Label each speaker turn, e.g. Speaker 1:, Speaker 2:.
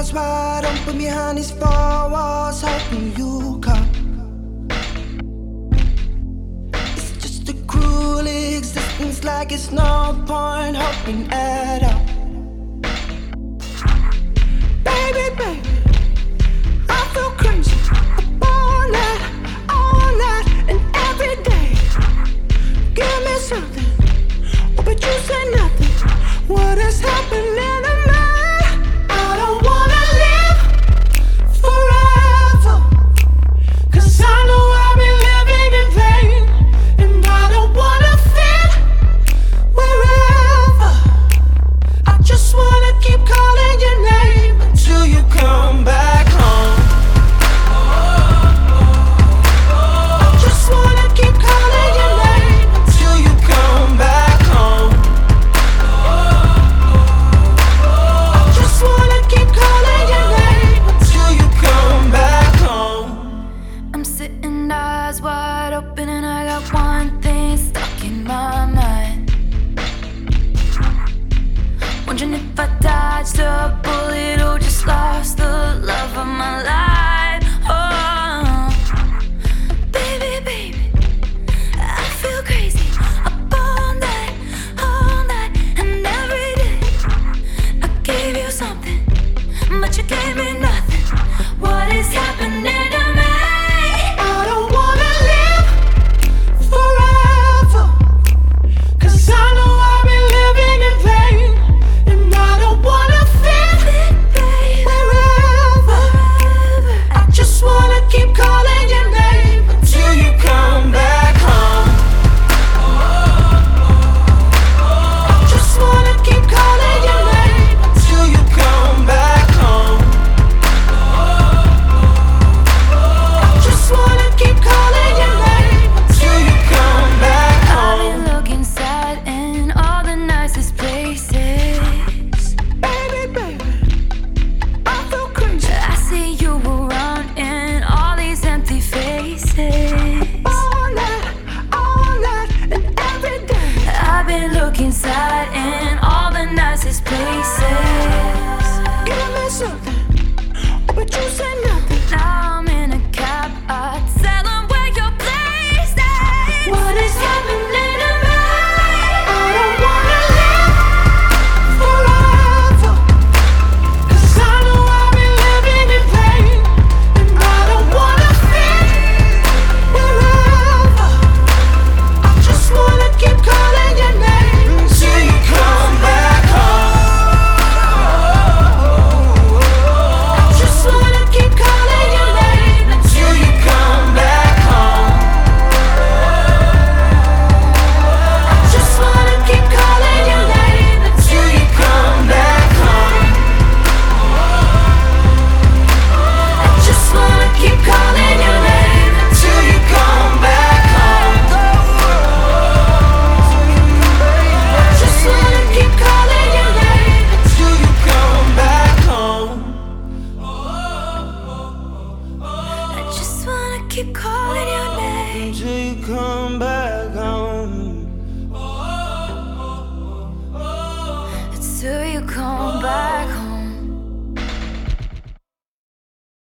Speaker 1: eyes wide open behind these four walls, hoping you come. It's just a cruel existence, like it's no point hoping at all. Baby, baby, I feel crazy all night and every day. Give me something, oh, but you say nothing. What is happening to me? I don't wanna live forever, 'cause I know I've been living in vain. And I don't wanna fit wherever. I just wanna keep calling your name until you come back home. I just wanna keep calling your name until you come back home. I just wanna keep calling your name until you come back home.
Speaker 2: I'm sitting eyes wide open and I got one thing stuck in my mind. Wondering if I dodged a bullet or just lost the love of my life. Oh, baby, baby, I feel crazy up all night and every day. I gave you something, but you gave me nothing. What is happening to me?
Speaker 1: I don't wanna live forever, 'cause I know I've been living in vain. And I don't wanna fit wherever. I just wanna keep calling your name until you come back home. I just wanna keep calling your name until you come back home. I just wanna keep calling your name until you come back
Speaker 2: I've
Speaker 1: home.
Speaker 2: been looking sad in all the nicest places.
Speaker 1: Baby, baby, I feel crazy
Speaker 2: I see you around in all these empty faces.
Speaker 1: all night and every day.
Speaker 2: I've been looking sad in all the nicest places.
Speaker 1: Give me something, oh, but you say nothing.
Speaker 2: Now I'm in a cab, I tell them where your place is. What is happening to me?
Speaker 1: I don't wanna live forever, 'cause I know I've been living in vain. And I don't wanna fit wherever. I just wanna keep calling your name until you come back home. I just wanna keep calling your name until you come back home. I just wanna keep calling your name until you come back home. I just wanna keep calling your name until you come back home. I just wanna keep calling your name until you come back home.
Speaker 2: I just wanna keep calling your name
Speaker 1: Until you come back home.
Speaker 2: until you come back.